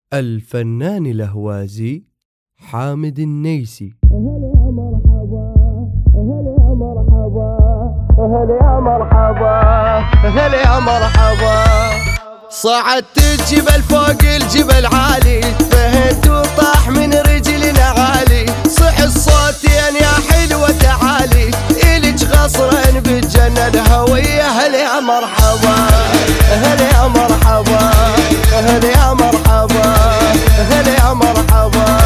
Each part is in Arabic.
الفنان الأهوازي حامد النيسي. هلا يا مرحبا، هلا يا مرحبا، هلا يا مرحبا، هلا يا مرحبا. صعدت الجبل فوق الجبل عالي، فهد وطاح من رجلنا عالي، صح الصوتين يا حلوة تعالي، إلك غصرين بالجنة الهوية. هلا يا مرحبا، هلا يا مرحبا، هلا يا مرحبا، هلا يا مرحبا.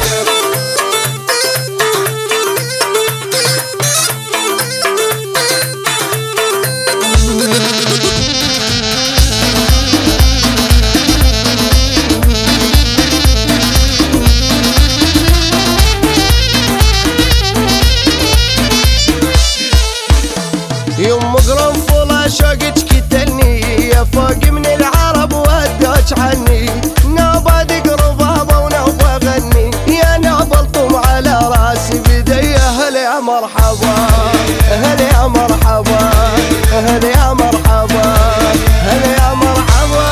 يوم قرنفل شوقك كتلني، يا فوق من العرب ودوش عني، نوبة ربابة ونوبة غني، يا نوبة طم على راسي بدي. هلا يا مرحبا، هلا يا مرحبا، هلا يا مرحبا، هلا يا مرحبا.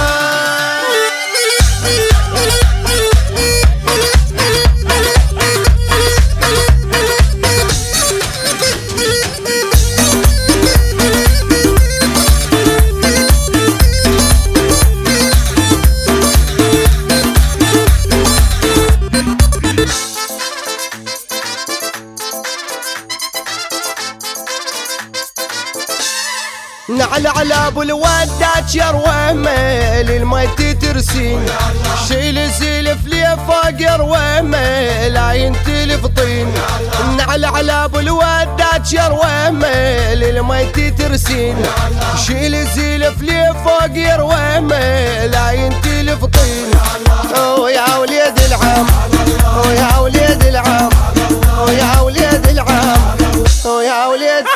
نعل على ابو الودات يا رويمه للميت ترسين، شيل سلف لي فوق يا رويمه لا ينتلف طين. نعل على ابو الودات يا رويمه للميت ترسين، شيل سلف لي فوق يا رويمه لا ينتلف طين. يا وليد العم، يا وليد العم، يا وليد العم، يا وليد.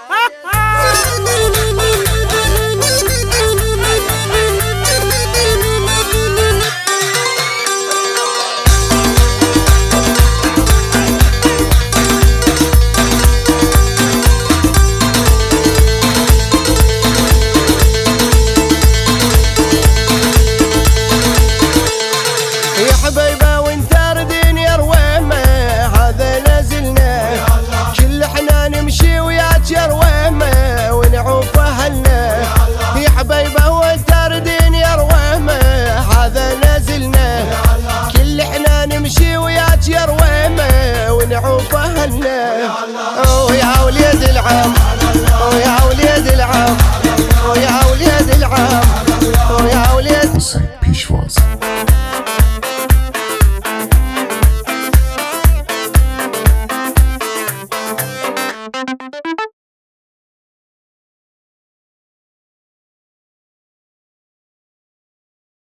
يا حبيبه وانت ردين يا رويمه هذا نازلنا، كل احنا نمشي وياك يا رويمه ونعوف اهلنا. يا حبيبه وانت ردين يا رويمه هذا نازلنا، كل احنا نمشي وياك يا رويمه ونعوف اهلنا. يا وليد العم، يا وليد العم، يا وليد العم، يا وليد. Hüseyin Pişvaz.